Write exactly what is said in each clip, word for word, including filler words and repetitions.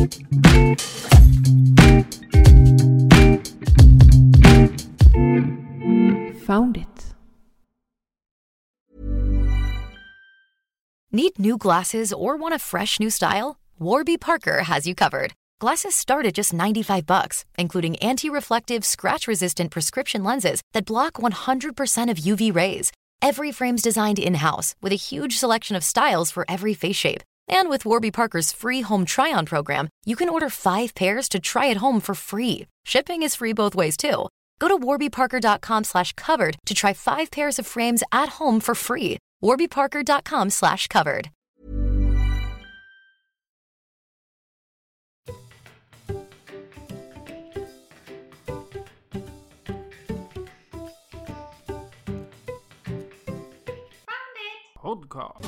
Found it. Need new glasses or want a fresh new style? Warby Parker has you covered. Glasses start at just ninety-five bucks, including anti-reflective, scratch-resistant prescription lenses that block one hundred percent of U V rays. Every frame's designed in-house with a huge selection of styles for every face shape. And with Warby Parker's free home try-on program, you can order five pairs to try at home for free. Shipping is free both ways too. Go to warbyparker.com slash covered to try five pairs of frames at home for free. warbyparker.com slash covered. Podcast.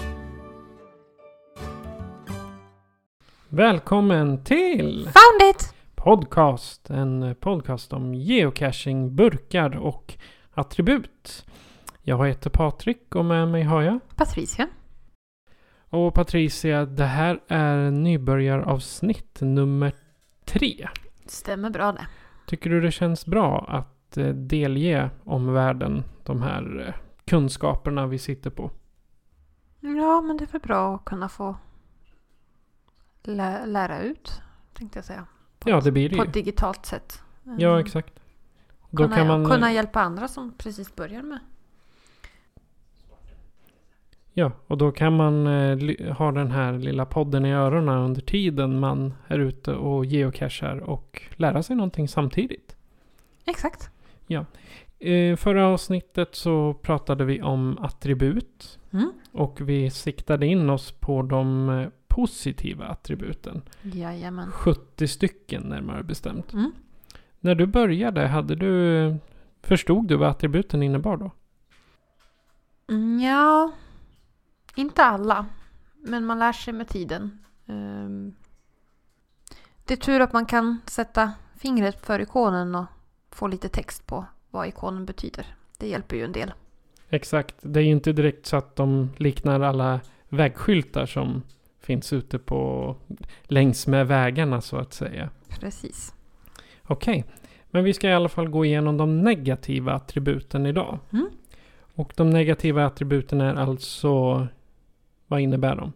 Välkommen till Found it! Podcast, en podcast om geocaching, burkar och attribut. Jag heter Patrik och med mig har jag Patricia. Och Patricia, det här är nybörjaravsnitt nummer tre. Stämmer bra det. Tycker du det känns bra att delge omvärlden de här kunskaperna vi sitter på? Ja, men det är väl bra att kunna få lä- lära ut, tänkte jag säga. På Ja, ett, det blir det På ju. ett digitalt sätt. Ja, exakt. Då kunna, kan man kunna hjälpa andra som precis börjar med. Ja, och då kan man eh, ha den här lilla podden i öronen under tiden man är ute och geocachar och lära sig någonting samtidigt. Exakt. Ja. I förra avsnittet så pratade vi om attribut. Mm. Och vi siktade in oss på de eh, positiva attributen. Jajamän. sjuttio stycken närmare bestämt. Mm. När du började, hade du, förstod du vad attributen innebar då? Mm, ja, inte alla. Men man lär sig med tiden. Um, det är tur att man kan sätta fingret för ikonen och få lite text på vad ikonen betyder. Det hjälper ju en del. Exakt. Det är ju inte direkt så att de liknar alla vägskyltar som finns ute på längs med vägarna så att säga. Precis. Okej. Men vi ska i alla fall gå igenom de negativa attributen idag. Mm. Och de negativa attributen är alltså... Vad innebär de?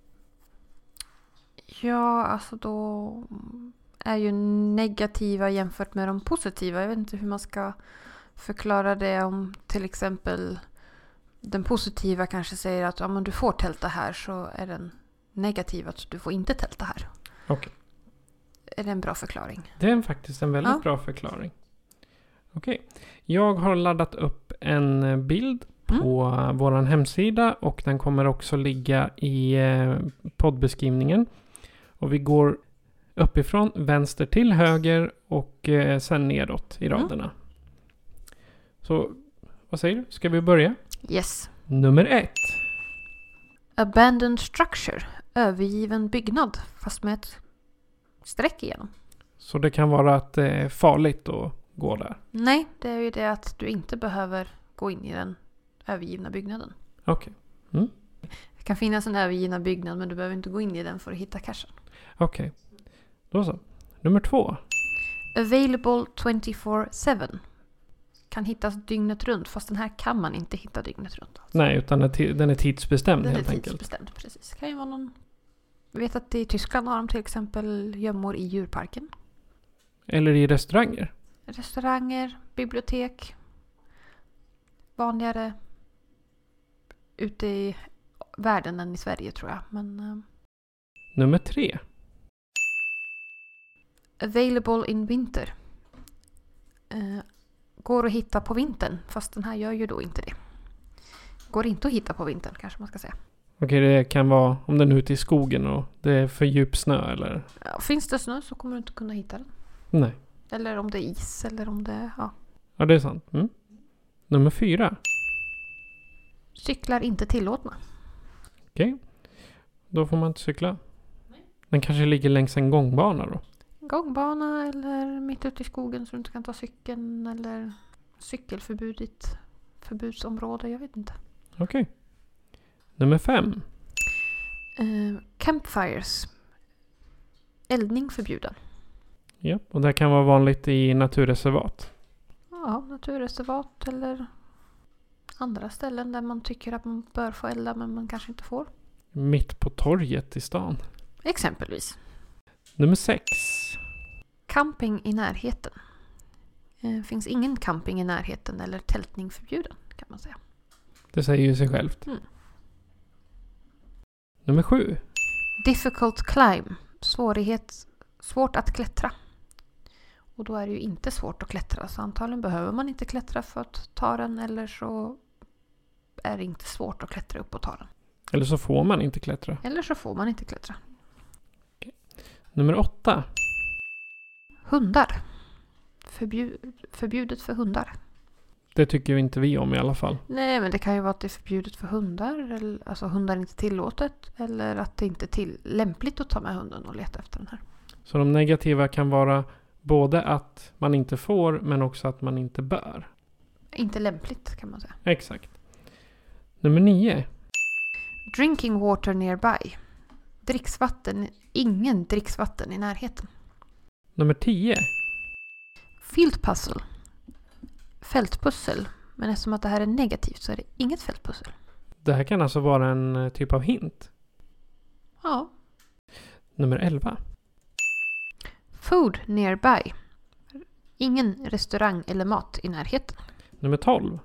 Ja, alltså då är ju negativa jämfört med de positiva. Jag vet inte hur man ska förklara det om till exempel den positiva kanske säger att om du får tälta här så är den negativa att du får inte tälta här. Okej. Är det en bra förklaring? Det är faktiskt en väldigt Ja. bra förklaring. Okej. Jag har laddat upp en bild på mm. vår hemsida och den kommer också ligga i eh, poddbeskrivningen. Och vi går uppifrån vänster till höger och eh, sen nedåt i raderna. Mm. Så vad säger du? Ska vi börja? Yes. Nummer ett. Abandoned structure. Övergiven byggnad fast med ett streck igenom. Så det kan vara att det är farligt att gå där? Nej, det är ju det att du inte behöver gå in i den övergivna byggnaden. Okej. Okay. Mm. Det kan finnas en övergivna byggnad men du behöver inte gå in i den för att hitta cachen. Okej. Okay. Då så. Nummer två. Available twenty-four seven. Kan hittas dygnet runt fast den här kan man inte hitta dygnet runt. Alltså. Nej, utan den är tidsbestämd den helt är enkelt. tidsbestämd, precis. Kan ju vara någon... Jag vet att i Tyskland har de till exempel gömmor i djurparken. Eller i restauranger. Restauranger, bibliotek. Vanligare ute i världen än i Sverige tror jag. Men, uh... Nummer tre. Available in winter. Uh, går att hitta på vintern. Fast den här gör ju då inte det. Går inte att hitta på vintern kanske man ska säga. Okej, det kan vara om den är ute i skogen och det är för djup snö eller? Ja, finns det snö så kommer du inte kunna hitta den. Nej. Eller om det är is eller om det ja. Ja, det är sant. Mm. Nummer fyra. Cyklar inte tillåtna. Okej. Då får man inte cykla. Nej. Den kanske ligger längs en gångbana då? Gångbana eller mitt ute i skogen så du inte kan ta cykeln eller cykelförbud i ett förbudsområde, jag vet inte. Okej. Nummer fem. Uh, campfires. eldning förbjuden. Ja, och det kan vara vanligt i naturreservat. Ja, naturreservat eller andra ställen där man tycker att man bör få elda men man kanske inte får. Mitt på torget i stan. Exempelvis. Nummer sex. Camping i närheten. Det finns ingen camping i närheten eller tältning förbjuden kan man säga. Det säger ju sig självt. Mm. Nummer sju. Difficult climb. Svårighet, svårt att klättra. Och då är det ju inte svårt att klättra. Så antagligen behöver man inte klättra för att ta den. Eller så är det inte svårt att klättra upp och ta den. Eller så får man inte klättra. Eller så får man inte klättra. Okay. Nummer åtta. Hundar. Förbjud, förbjudet för hundar. Det tycker ju inte vi om i alla fall. Nej, men det kan ju vara att det är förbjudet för hundar. Eller, alltså hundar är inte tillåtet. Eller att det inte är till, lämpligt att ta med hunden och leta efter den här. Så de negativa kan vara både att man inte får men också att man inte bör. Inte lämpligt kan man säga. Exakt. Nummer nio. Drinking water nearby. Dricksvatten. Ingen dricksvatten i närheten. Nummer tio. Field puzzle. Fältpussel. Men eftersom att det här är negativt så är det inget fältpussel. Det här kan alltså vara en typ av hint. Ja. Nummer elva. Food nearby. Ingen restaurang eller mat i närheten. Nummer tolv.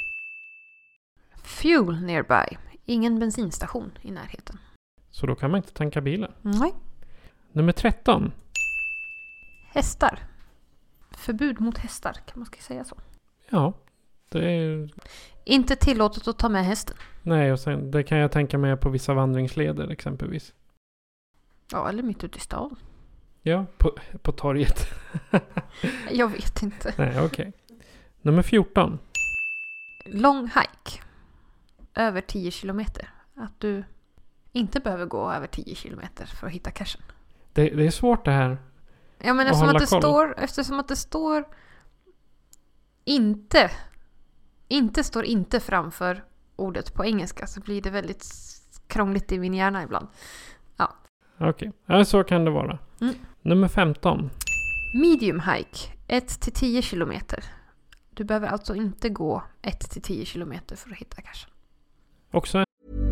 Fuel nearby. Ingen bensinstation i närheten. Så då kan man inte tanka bilen. Nej. Nummer tretton. Hästar. Förbud mot hästar, kan man ska säga så. Ja, det är... Inte tillåtet att ta med hästen. Nej, och sen, det kan jag tänka mig på vissa vandringsleder exempelvis. Ja, eller mitt ute i stan. Ja, på, på torget. Jag vet inte. Nej, okej. Okay. Nummer fjorton. Long hike. Över tio kilometer. Att du inte behöver gå över tio kilometer för att hitta cashen. Det, det är svårt det här. Ja, men eftersom att, det står, eftersom att det står inte inte står inte framför ordet på engelska så blir det väldigt krångligt i min hjärna ibland. Ja. Okej, okay. Ja, så kan det vara. Mm. Nummer femton. Medium hike. ett till tio kilometer. Du behöver alltså inte gå ett till tio kilometer för att hitta cashen. Också.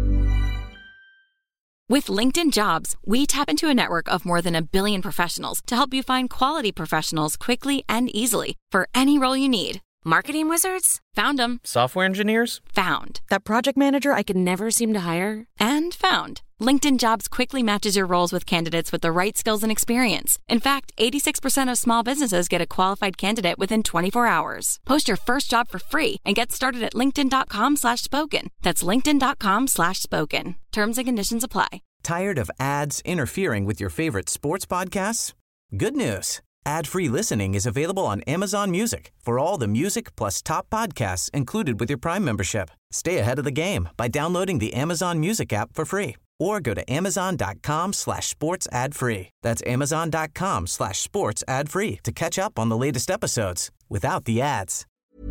With LinkedIn Jobs, we tap into a network of more than a billion professionals to help you find quality professionals quickly and easily for any role you need. Marketing wizards? Found them. Software engineers? Found. That project manager I could never seem to hire? And found. LinkedIn Jobs quickly matches your roles with candidates with the right skills and experience. In fact, eighty-six percent of small businesses get a qualified candidate within twenty-four hours. Post your first job for free and get started at linkedin.com slash spoken. That's linkedin.com slash spoken. Terms and conditions apply. Tired of ads interfering with your favorite sports podcasts? Good news. Ad-free listening is available on Amazon Music for all the music plus top podcasts included with your Prime membership. Stay ahead of the game by downloading the Amazon Music app for free or go to amazon.com slash sports ad free. That's amazon.com slash sports ad free to catch up on the latest episodes without the ads.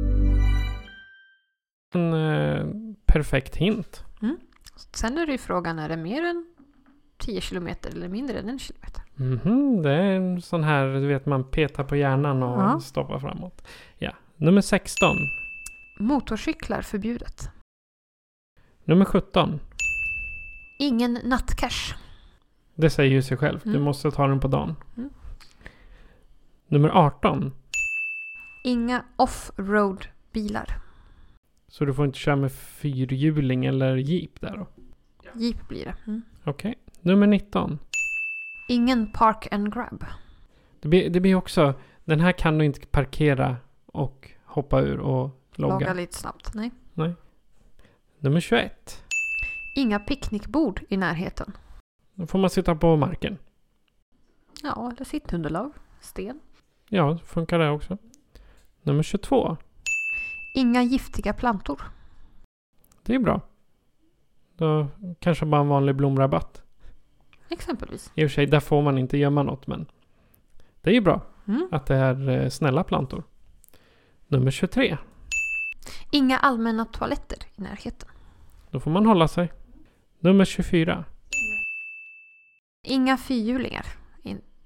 En eh, perfekt hint. Mm. Sen är det ju frågan, är det mer än tio kilometer eller mindre än en kilometer? Mm-hmm, det är en sån här, du vet, man petar på hjärnan och ja. stoppar framåt. Ja. Nummer sexton. Motorcyklar förbjudet. Nummer sjutton. Ingen nattcash. Det säger ju sig själv. Mm. Du måste ta den på dagen. Mm. Nummer arton. Inga off-road bilar. Så du får inte köra med fyrhjuling eller jeep där då? Jeep blir det. Mm. Okej. Okay. Nummer nitton. Ingen park and grab. Det blir, det blir också, den här kan du inte parkera och hoppa ur och logga. Logga lite snabbt, nej. Nej. Nummer tjugoett. Inga picknickbord i närheten. Då får man sitta på marken. Ja, eller sittunderlag. Sten. Ja, funkar det också. Nummer tjugotvå. Inga giftiga plantor. Det är bra. Då kanske bara en vanlig blomrabatt. Exempelvis. I och för sig, där får man inte gömma något, men det är ju bra mm. att det är snälla plantor. Nummer tjugotre. Inga allmänna toaletter i närheten. Då får man hålla sig. Nummer tjugofyra. Inga fyrhjulingar i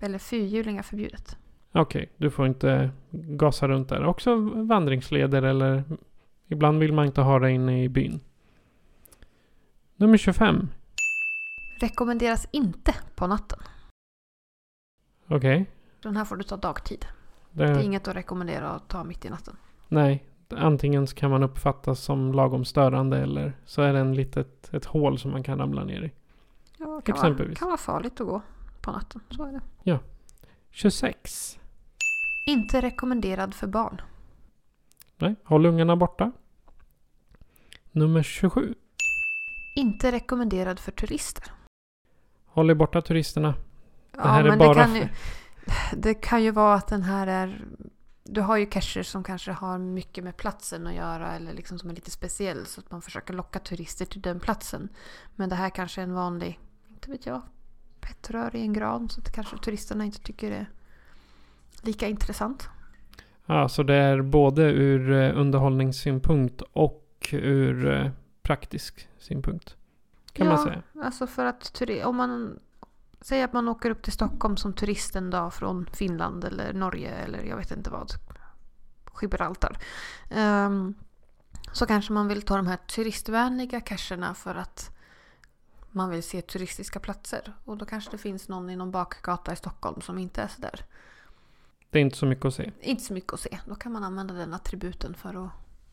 Eller fyrhjulingar förbjudet. Okej, okay, du får inte gasa runt där. Också vandringsleder eller ibland vill man inte ha det inne i byn. Nummer tjugofem. Rekommenderas inte på natten. Okej. Okay. Den här får du ta dagtid. Det... det är inget att rekommendera att ta mitt i natten. Nej, antingen kan man uppfattas som lagom störande eller så är det en litet ett hål som man kan ramla ner i. Ja, det kan, exempelvis. Vara, kan vara farligt att gå på natten. Så är det. Ja. tjugosex. Inte rekommenderad för barn. Nej, håll ungarna borta. Nummer tjugosju. Inte rekommenderad för turister. Håll er borta turisterna. Det ja, här är men bara det kan, för... ju, det kan ju vara att den här är... Du har ju cacher som kanske har mycket med platsen att göra eller liksom som är lite speciell så att man försöker locka turister till den platsen. Men det här kanske är en vanlig, inte vet jag, pettrör i en gran så att kanske turisterna inte tycker det är lika intressant. Ja, så det är både ur underhållningssynpunkt och ur praktisk synpunkt. Kan ja, man säga. Alltså för att turi- om man säger att man åker upp till Stockholm som turist en dag från Finland eller Norge eller jag vet inte vad. Gibraltar. Um, så kanske man vill ta de här turistvänliga cacherna för att man vill se turistiska platser. Och då kanske det finns någon i någon bakgata i Stockholm som inte är så där. Det är inte så mycket att se. Inte så mycket att se. Då kan man använda den attributen för att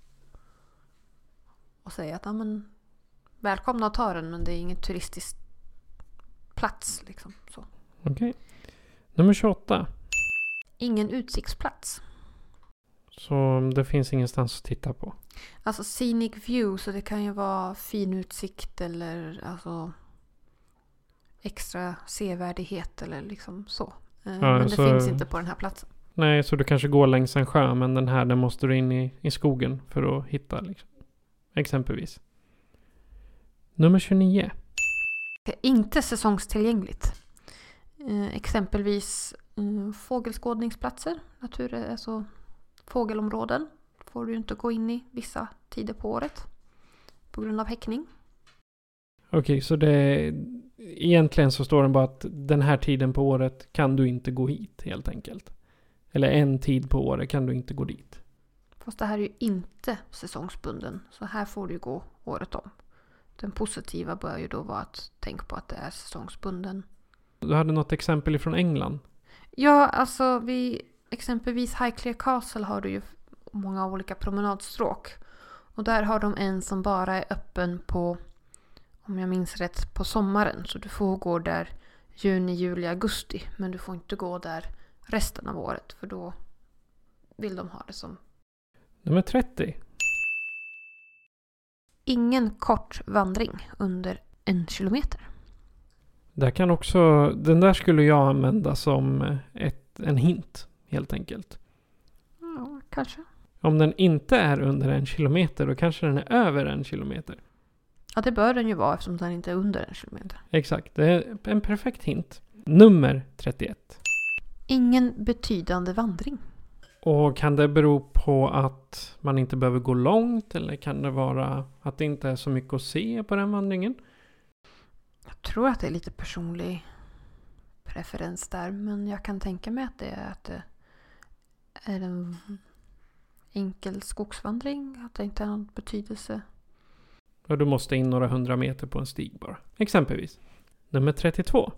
och säga att ja, men, välkomna att ta den men det är ingen turistisk plats. Liksom, så. Okej. Okay. Nummer tjugoåtta. Ingen utsiktsplats. Så det finns ingenstans att titta på. Alltså scenic view, så det kan ju vara fin utsikt eller alltså extra sevärdighet eller liksom så. Ja, men det så, finns inte på den här platsen. Nej, så du kanske går längs en sjö men den här den måste du in i, i skogen för att hitta liksom. Exempelvis. Nummer tjugonio. Inte säsongstillgängligt. Eh, exempelvis eh, fågelskådningsplatser. Natur, alltså fågelområden får du inte gå in i vissa tider på året. På grund av häckning. Okej, okay, så det egentligen så står det bara att den här tiden på året kan du inte gå hit helt enkelt. Eller en tid på året kan du inte gå dit. Fast det här är ju inte säsongsbunden. Så här får du gå året om. Den positiva bör ju då vara att tänka på att det är säsongsbunden. Du hade något exempel ifrån England? Ja, alltså vi exempelvis Highclere Castle har du ju många olika promenadstråk. Och där har de en som bara är öppen på, om jag minns rätt, på sommaren. Så du får gå där juni, juli, augusti. Men du får inte gå där resten av året. För då vill de ha det som... Nummer trettio. Ingen kort vandring under en kilometer. Där kan också, den där skulle jag använda som ett, en hint helt enkelt. Ja, kanske. Om den inte är under en kilometer då kanske den är över en kilometer. Ja, det bör den ju vara eftersom den inte är under en kilometer. Exakt, det är en perfekt hint. Nummer trettioett. Ingen betydande vandring. Och kan det bero på att man inte behöver gå långt eller kan det vara att det inte är så mycket att se på den vandringen? Jag tror att det är lite personlig preferens där, men jag kan tänka mig att det är, att det är en enkel skogsvandring, att det inte har någon betydelse. Och du måste in några hundra meter på en stig bara, exempelvis. Nummer trettiotvå.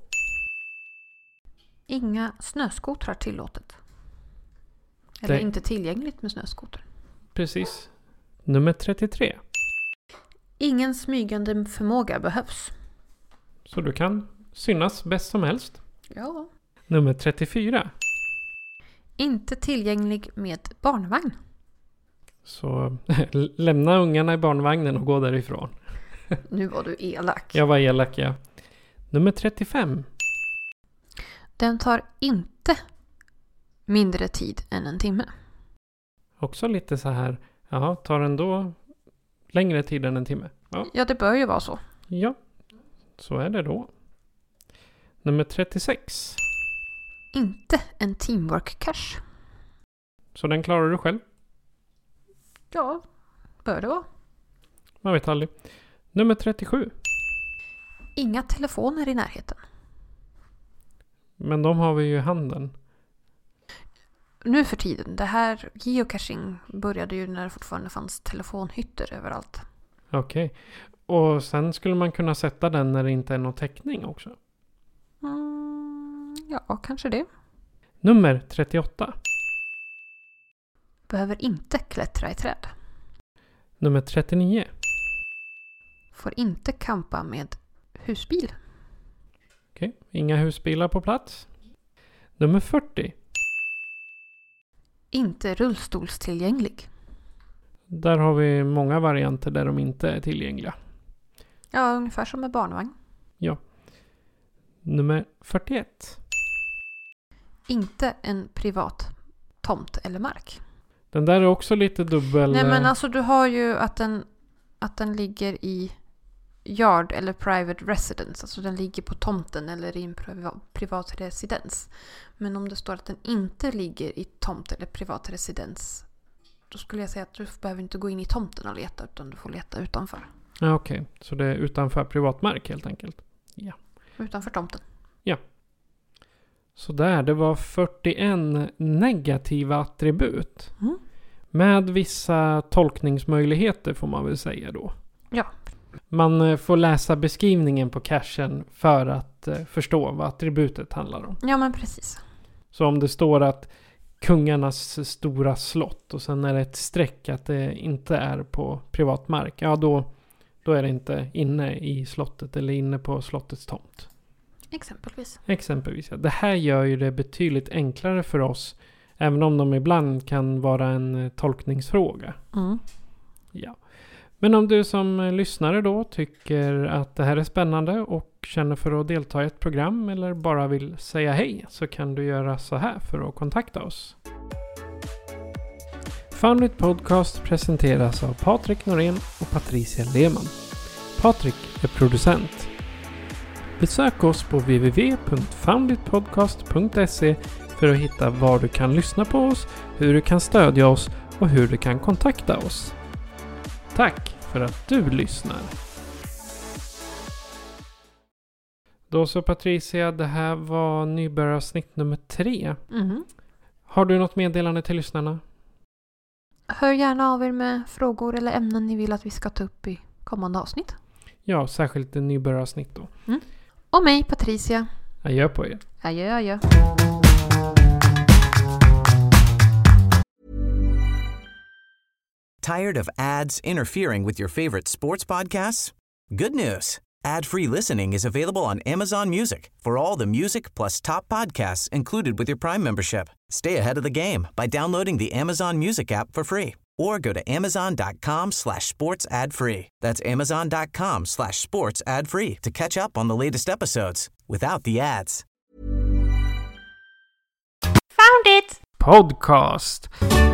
Inga snöskotrar tillåtet. Eller det... inte tillgängligt med snöskoter. Precis. Nummer trettiotre. Ingen smygande förmåga behövs. Så du kan synas bäst som helst. Ja. Nummer trettiofyra. Inte tillgänglig med barnvagn. Så lämna ungarna i barnvagnen och gå därifrån. Nu var du elak. Jag var elak, ja. Nummer trettiofem. Den tar inte mindre tid än en timme. Också lite så här, jaha, tar den då längre tid än en timme? Ja, ja det bör ju vara så. Ja, så är det då. Nummer trettiosex. Inte en teamwork cache. Så den klarar du själv? Ja, bör det vara. Man vet aldrig. Nummer trettiosju. Inga telefoner i närheten. Men de har vi ju i handen. Nu för tiden, det här geocaching började ju när det fortfarande fanns telefonhytter överallt. Okej. Okay. Och sen skulle man kunna sätta den när det inte är någon täckning också? Mm, ja, kanske det. Nummer trettioåtta. Behöver inte klättra i träd. Nummer trettionio. Får inte campa med husbil. Okej, okay. Inga husbilar på plats. Nummer fyrtio. Inte rullstolstillgänglig. Där har vi många varianter där de inte är tillgängliga. Ja, ungefär som med barnvagn. Ja. Nummer fyrtioett. Inte en privat tomt eller mark. Den där är också lite dubbel. Nej, men alltså du har ju att den, att den ligger i yard eller private residence. Alltså den ligger på tomten eller i en priva, privat residens. Men om det står att den inte ligger i tomt eller privat residens, då skulle jag säga att du behöver inte gå in i tomten och leta, utan du får leta utanför. Ja, okej. Okay. Så det är utanför privatmark helt enkelt. Ja. Utanför tomten. Ja. Så där, det var fyrtioen negativa attribut. Mm. Med vissa tolkningsmöjligheter får man väl säga då. Ja. Man får läsa beskrivningen på cachen för att förstå vad attributet handlar om. Ja, men precis. Så om det står att kungarnas stora slott och sen är det ett streck att det inte är på privat mark. Ja, då, då är det inte inne i slottet eller inne på slottets tomt. Exempelvis. Exempelvis, ja. Det här gör ju det betydligt enklare för oss. Även om de ibland kan vara en tolkningsfråga. Mm. Ja. Men om du som lyssnare då tycker att det här är spännande och känner för att delta i ett program eller bara vill säga hej, så kan du göra så här för att kontakta oss. Foundit Podcast presenteras av Patrik Norén och Patricia Lehmann. Patrik är producent. Besök oss på w w w punkt founditpodcast punkt se för att hitta var du kan lyssna på oss, hur du kan stödja oss och hur du kan kontakta oss. Tack för att du lyssnar. Då så Patricia, det här var nybörjarsnitt nummer tre. Mm. Har du något meddelande till lyssnarna? Hör gärna av er med frågor eller ämnen ni vill att vi ska ta upp i kommande avsnitt. Ja, särskilt en nybörjarsnitt då. Mm. Och mig, Patricia. Adjö på er. Adjö, adjö. Tired of ads interfering with your favorite sports podcasts? Good news. Ad-free listening is available on Amazon Music for all the music plus top podcasts included with your Prime membership. Stay ahead of the game by downloading the Amazon Music app for free or go to amazon.com slash sports ad free. That's amazon.com slash sports ad free to catch up on the latest episodes without the ads. Found it! Podcast.